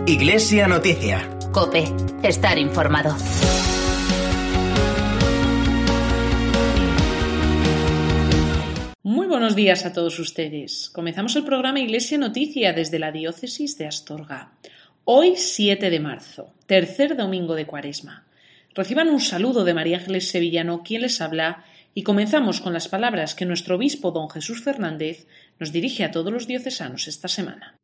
Iglesia Noticia. COPE. Estar informado. Muy buenos días a todos ustedes. Comenzamos el programa Iglesia Noticia desde la diócesis de Astorga. Hoy 7 de marzo, tercer domingo de Cuaresma. Reciban un saludo de María Ángeles Sevillano, quien les habla, y comenzamos con las palabras que nuestro obispo don Jesús Fernández nos dirige a todos los diocesanos esta semana.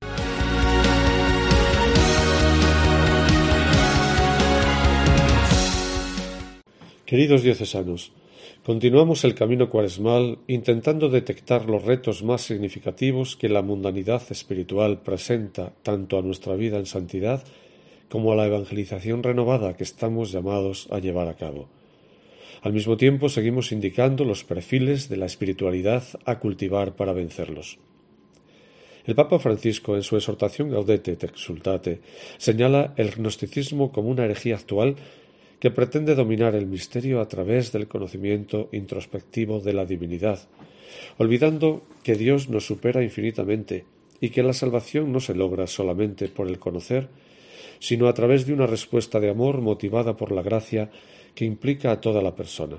Queridos diocesanos, continuamos el camino cuaresmal intentando detectar los retos más significativos que la mundanidad espiritual presenta tanto a nuestra vida en santidad como a la evangelización renovada que estamos llamados a llevar a cabo. Al mismo tiempo seguimos indicando los perfiles de la espiritualidad a cultivar para vencerlos. El Papa Francisco, en su exhortación Gaudete et Exsultate, señala el gnosticismo como una herejía actual que pretende dominar el misterio a través del conocimiento introspectivo de la divinidad, olvidando que Dios nos supera infinitamente y que la salvación no se logra solamente por el conocer, sino a través de una respuesta de amor motivada por la gracia que implica a toda la persona.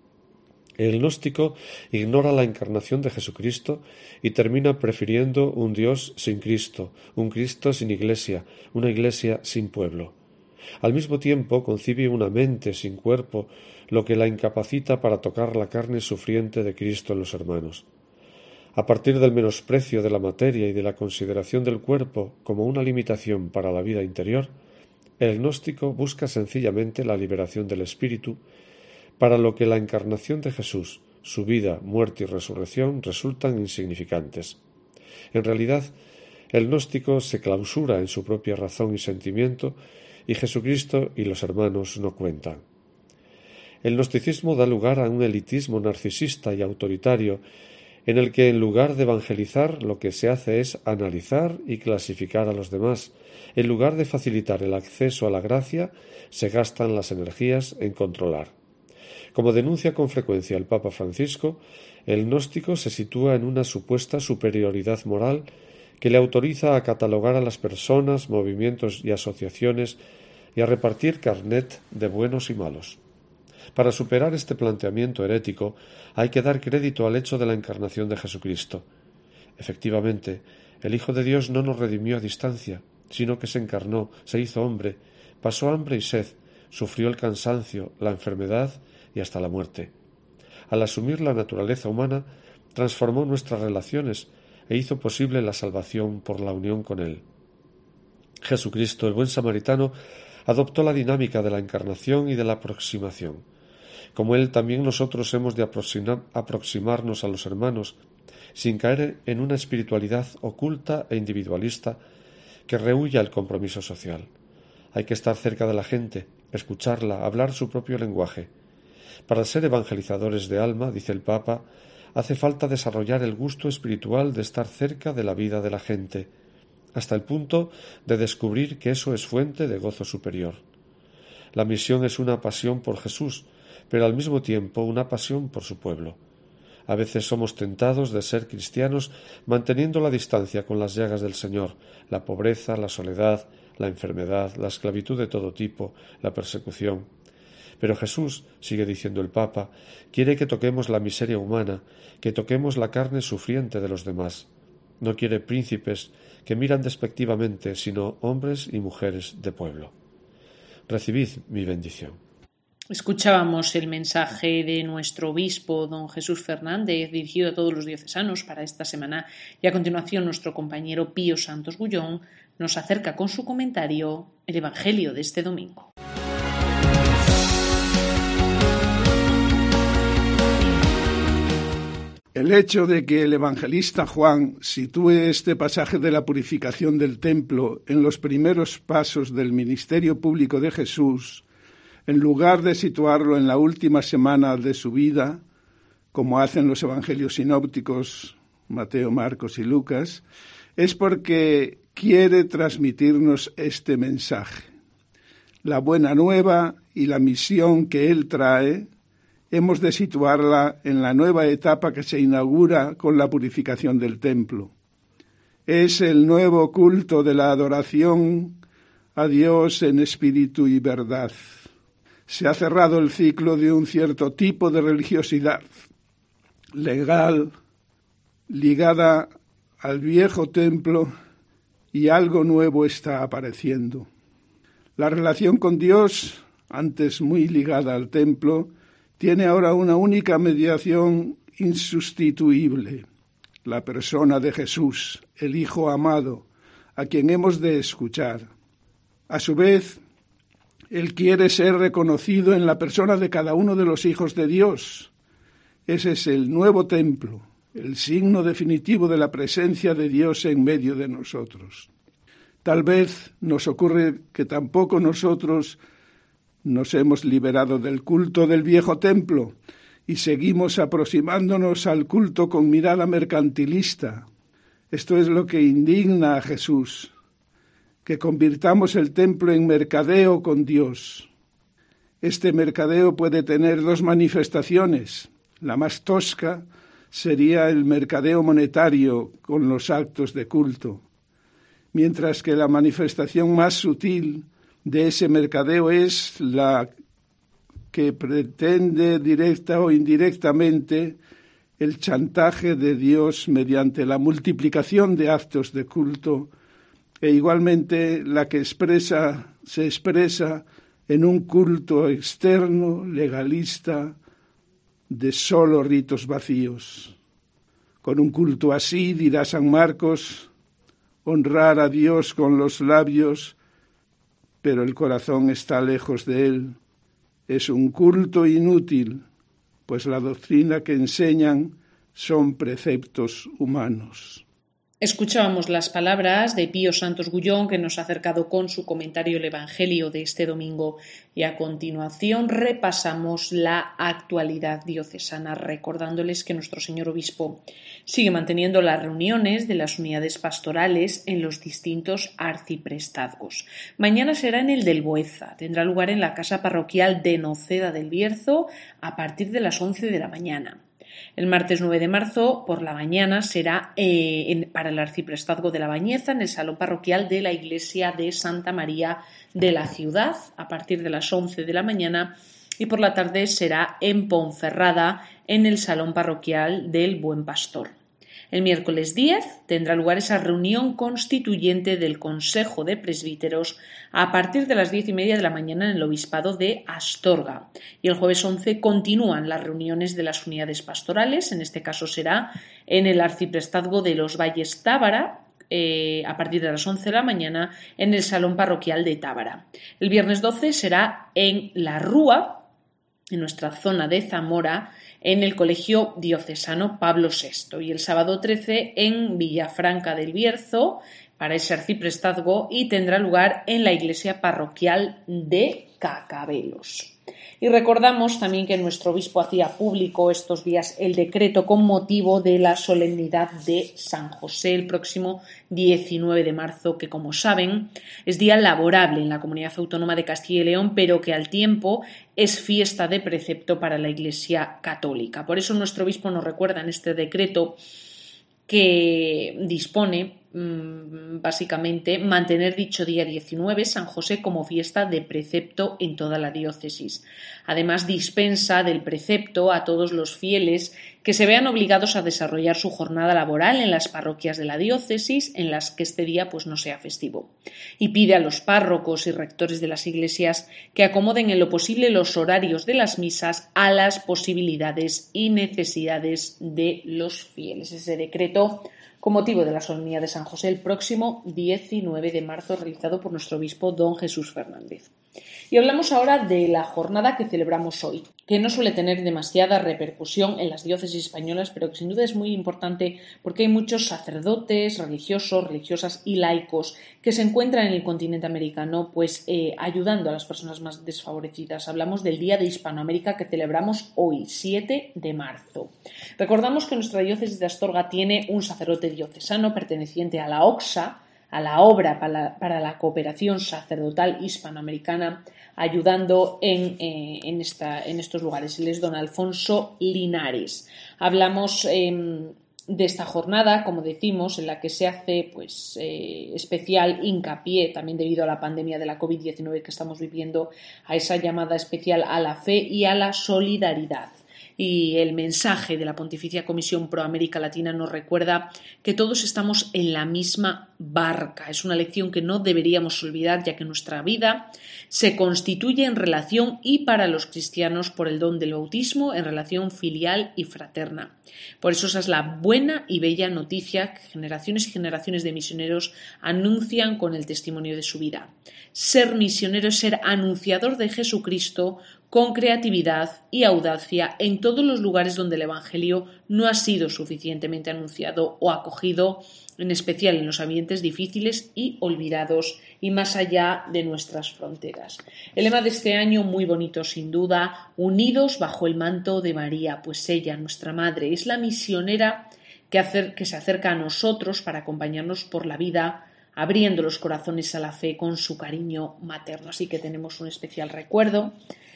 El gnóstico ignora la encarnación de Jesucristo y termina prefiriendo un Dios sin Cristo, un Cristo sin Iglesia, una Iglesia sin pueblo. Al mismo tiempo concibe una mente sin cuerpo, lo que la incapacita para tocar la carne sufriente de Cristo en los hermanos. A partir del menosprecio de la materia y de la consideración del cuerpo como una limitación para la vida interior, el gnóstico busca sencillamente la liberación del espíritu, para lo que la encarnación de Jesús, su vida, muerte y resurrección resultan insignificantes. En realidad, el gnóstico se clausura en su propia razón y sentimiento, y Jesucristo y los hermanos no cuentan. El gnosticismo da lugar a un elitismo narcisista y autoritario, en el que en lugar de evangelizar lo que se hace es analizar y clasificar a los demás. En lugar de facilitar el acceso a la gracia, se gastan las energías en controlar. Como denuncia con frecuencia el Papa Francisco, el gnóstico se sitúa en una supuesta superioridad moral que le autoriza a catalogar a las personas, movimientos y asociaciones y a repartir carnet de buenos y malos. Para superar este planteamiento herético hay que dar crédito al hecho de la encarnación de Jesucristo. Efectivamente, el Hijo de Dios no nos redimió a distancia, sino que se encarnó, se hizo hombre, pasó hambre y sed, sufrió el cansancio, la enfermedad y hasta la muerte. Al asumir la naturaleza humana, transformó nuestras relaciones e hizo posible la salvación por la unión con Él. Jesucristo, el buen samaritano, adoptó la dinámica de la encarnación y de la aproximación. Como Él, también nosotros hemos de aproximarnos a los hermanos, sin caer en una espiritualidad oculta e individualista que rehúya el compromiso social. Hay que estar cerca de la gente, escucharla, hablar su propio lenguaje. Para ser evangelizadores de alma, dice el Papa, hace falta desarrollar el gusto espiritual de estar cerca de la vida de la gente, hasta el punto de descubrir que eso es fuente de gozo superior. La misión es una pasión por Jesús, pero al mismo tiempo una pasión por su pueblo. A veces somos tentados de ser cristianos manteniendo la distancia con las llagas del Señor, la pobreza, la soledad, la enfermedad, la esclavitud de todo tipo, la persecución. Pero Jesús, sigue diciendo el Papa, quiere que toquemos la miseria humana, que toquemos la carne sufriente de los demás. No quiere príncipes que miran despectivamente, sino hombres y mujeres de pueblo. Recibid mi bendición. Escuchábamos el mensaje de nuestro obispo, don Jesús Fernández, dirigido a todos los diocesanos para esta semana, y a continuación nuestro compañero Pío Santos Gullón nos acerca con su comentario el Evangelio de este domingo. El hecho de que el evangelista Juan sitúe este pasaje de la purificación del templo en los primeros pasos del ministerio público de Jesús, en lugar de situarlo en la última semana de su vida, como hacen los evangelios sinópticos Mateo, Marcos y Lucas, es porque quiere transmitirnos este mensaje. La buena nueva y la misión que él trae hemos de situarla en la nueva etapa que se inaugura con la purificación del templo. Es el nuevo culto de la adoración a Dios en espíritu y verdad. Se ha cerrado el ciclo de un cierto tipo de religiosidad legal, ligada al viejo templo, y algo nuevo está apareciendo. La relación con Dios, antes muy ligada al templo, tiene ahora una única mediación insustituible, la persona de Jesús, el Hijo amado, a quien hemos de escuchar. A su vez, Él quiere ser reconocido en la persona de cada uno de los hijos de Dios. Ese es el nuevo templo, el signo definitivo de la presencia de Dios en medio de nosotros. Tal vez nos ocurre que tampoco nosotros nos hemos liberado del culto del viejo templo y seguimos aproximándonos al culto con mirada mercantilista. Esto es lo que indigna a Jesús, que convirtamos el templo en mercadeo con Dios. Este mercadeo puede tener dos manifestaciones. La más tosca sería el mercadeo monetario con los actos de culto, mientras que la manifestación más sutil de ese mercadeo es la que pretende directa o indirectamente el chantaje de Dios mediante la multiplicación de actos de culto, e igualmente la que se expresa en un culto externo, legalista, de solo ritos vacíos. Con un culto así, dirá San Marcos, honrar a Dios con los labios, pero el corazón está lejos de Él. Es un culto inútil, pues la doctrina que enseñan son preceptos humanos. Escuchábamos las palabras de Pío Santos Gullón, que nos ha acercado con su comentario el Evangelio de este domingo, y a continuación repasamos la actualidad diocesana, recordándoles que nuestro señor obispo sigue manteniendo las reuniones de las unidades pastorales en los distintos arciprestazgos. Mañana será en el del Boeza, tendrá lugar en la casa parroquial de Noceda del Bierzo a partir de las 11 de la mañana. El martes 9 de marzo por la mañana será para el arciprestazgo de La Bañeza en el salón parroquial de la iglesia de Santa María de la Ciudad a partir de las 11 de la mañana, y por la tarde será en Ponferrada en el salón parroquial del Buen Pastor. El miércoles 10 tendrá lugar esa reunión constituyente del Consejo de Presbíteros a partir de las 10:30 de la mañana en el Obispado de Astorga. Y el jueves 11 continúan las reuniones de las unidades pastorales, en este caso será en el arciprestazgo de los Valles Tábara, a partir de las 11 de la mañana en el Salón Parroquial de Tábara. El viernes 12 será en La Rúa, en nuestra zona de Zamora, en el Colegio Diocesano Pablo VI, y el sábado 13 en Villafranca del Bierzo para ese arciprestazgo, y tendrá lugar en la iglesia parroquial de Cacabelos. Y recordamos también que nuestro obispo hacía público estos días el decreto con motivo de la solemnidad de San José el próximo 19 de marzo, que como saben es día laborable en la Comunidad Autónoma de Castilla y León, pero que al tiempo es fiesta de precepto para la Iglesia Católica. Por eso nuestro obispo nos recuerda en este decreto que dispone básicamente mantener dicho día 19, San José, como fiesta de precepto en toda la diócesis. Además, dispensa del precepto a todos los fieles que se vean obligados a desarrollar su jornada laboral en las parroquias de la diócesis en las que este día no sea festivo. Y pide a los párrocos y rectores de las iglesias que acomoden en lo posible los horarios de las misas a las posibilidades y necesidades de los fieles. Ese decreto con motivo de la solemnidad de San José el próximo 19 de marzo, realizado por nuestro obispo don Jesús Fernández. Y hablamos ahora de la jornada que celebramos hoy, que no suele tener demasiada repercusión en las diócesis españolas, pero que sin duda es muy importante porque hay muchos sacerdotes, religiosos, religiosas y laicos que se encuentran en el continente americano ayudando a las personas más desfavorecidas. Hablamos del Día de Hispanoamérica que celebramos hoy, 7 de marzo. Recordamos que nuestra diócesis de Astorga tiene un sacerdote diocesano perteneciente a la OXA, a la obra para la cooperación sacerdotal hispanoamericana, ayudando en estos lugares. Él es don Alfonso Linares. Hablamos de esta jornada, como decimos, en la que se hace especial hincapié, también debido a la pandemia de la COVID-19 que estamos viviendo, a esa llamada especial a la fe y a la solidaridad. Y el mensaje de la Pontificia Comisión Pro América Latina nos recuerda que todos estamos en la misma barca. Es una lección que no deberíamos olvidar, ya que nuestra vida se constituye en relación y para los cristianos por el don del bautismo, en relación filial y fraterna. Por eso esa es la buena y bella noticia que generaciones y generaciones de misioneros anuncian con el testimonio de su vida. Ser misionero es ser anunciador de Jesucristo con creatividad y audacia en todos los lugares donde el Evangelio no ha sido suficientemente anunciado o acogido, en especial en los ambientes difíciles y olvidados y más allá de nuestras fronteras. El lema de este año, muy bonito sin duda, unidos bajo el manto de María, pues ella, nuestra Madre, es la misionera que se acerca a nosotros para acompañarnos por la vida, abriendo los corazones a la fe con su cariño materno. Así que tenemos un especial recuerdo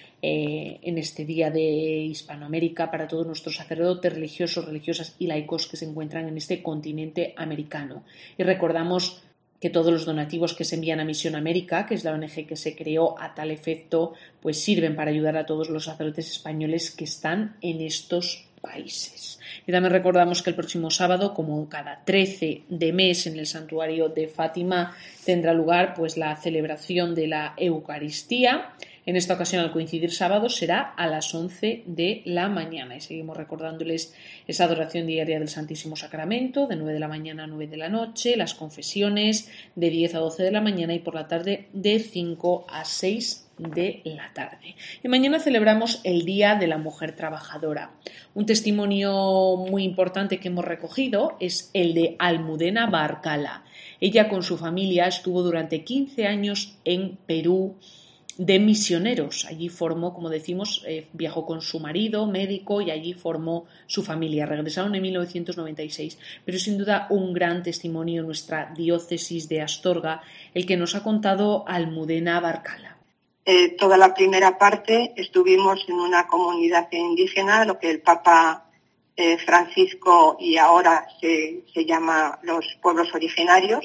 en este día de Hispanoamérica para todos nuestros sacerdotes, religiosos, religiosas y laicos que se encuentran en este continente americano. Y recordamos que todos los donativos que se envían a Misión América, que es la ONG que se creó a tal efecto, pues sirven para ayudar a todos los sacerdotes españoles que están en estos países. Y también recordamos que el próximo sábado, como cada 13 de mes en el santuario de Fátima, tendrá lugar pues la celebración de la Eucaristía. En esta ocasión, al coincidir sábado, será a las 11 de la mañana y seguimos recordándoles esa adoración diaria del Santísimo Sacramento de 9 de la mañana a 9 de la noche, las confesiones de 10 a 12 de la mañana y por la tarde de 5 a 6 de la tarde. Y mañana celebramos el Día de la Mujer Trabajadora. Un testimonio muy importante que hemos recogido es el de Almudena Barcala. Ella con su familia estuvo durante 15 años en Perú de misioneros. Allí formó, como decimos, viajó con su marido, médico, y allí formó su familia. Regresaron en 1996, pero sin duda un gran testimonio en nuestra diócesis de Astorga, el que nos ha contado Almudena Barcala. Toda la primera parte estuvimos en una comunidad indígena, lo que el Papa Francisco y ahora se llama los pueblos originarios.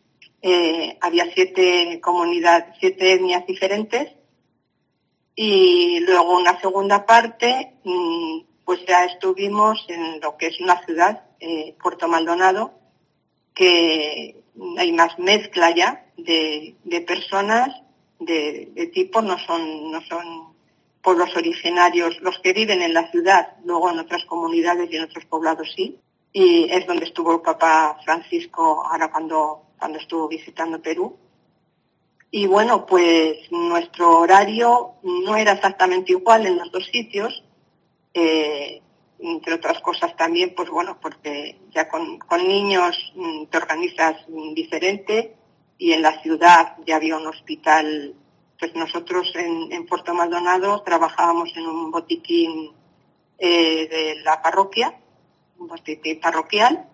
Había 7 etnias diferentes y luego una segunda parte pues ya estuvimos en lo que es una ciudad, Puerto Maldonado, que hay más mezcla ya de personas de tipo, no son pueblos originarios los que viven en la ciudad, luego en otras comunidades y en otros poblados sí, y es donde estuvo el Papa Francisco ahora cuando estuvo visitando Perú. Y bueno, pues nuestro horario no era exactamente igual en los dos sitios, entre otras cosas también, pues bueno, porque ya con niños te organizas diferente y en la ciudad ya había un hospital. Pues nosotros en Puerto Maldonado trabajábamos en un botiquín de la parroquia, un botiquín parroquial,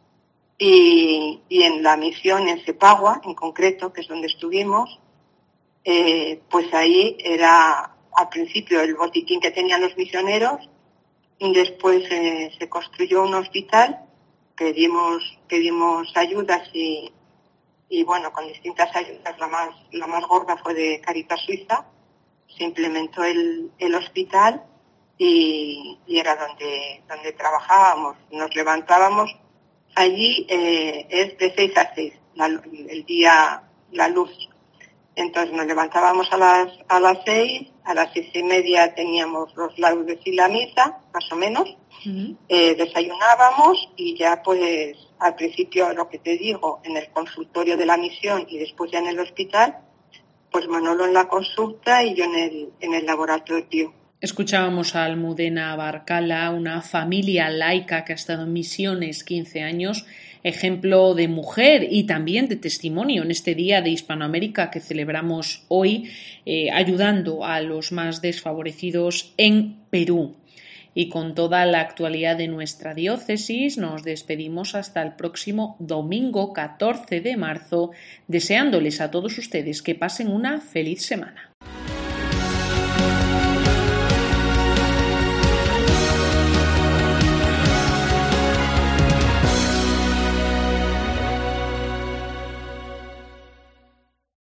y en la misión en Cepagua, en concreto, que es donde estuvimos, pues ahí era al principio el botiquín que tenían los misioneros, y después se construyó un hospital, pedimos ayudas y bueno, con distintas ayudas, la más gorda fue de Caritas Suiza, se implementó el hospital y era donde trabajábamos, nos levantábamos. Allí es de 6 a 6 el día, la luz. Entonces nos levantábamos a las 6, a las 6:30 teníamos los laudes y la misa, más o menos. Uh-huh. Desayunábamos y ya pues al principio, lo que te digo, en el consultorio de la misión y después ya en el hospital, pues Manolo en la consulta y yo en el laboratorio. Escuchábamos a Almudena Barcala, una familia laica que ha estado en misiones 15 años, ejemplo de mujer y también de testimonio en este Día de Hispanoamérica que celebramos hoy, ayudando a los más desfavorecidos en Perú. Y con toda la actualidad de nuestra diócesis nos despedimos hasta el próximo domingo 14 de marzo, deseándoles a todos ustedes que pasen una feliz semana.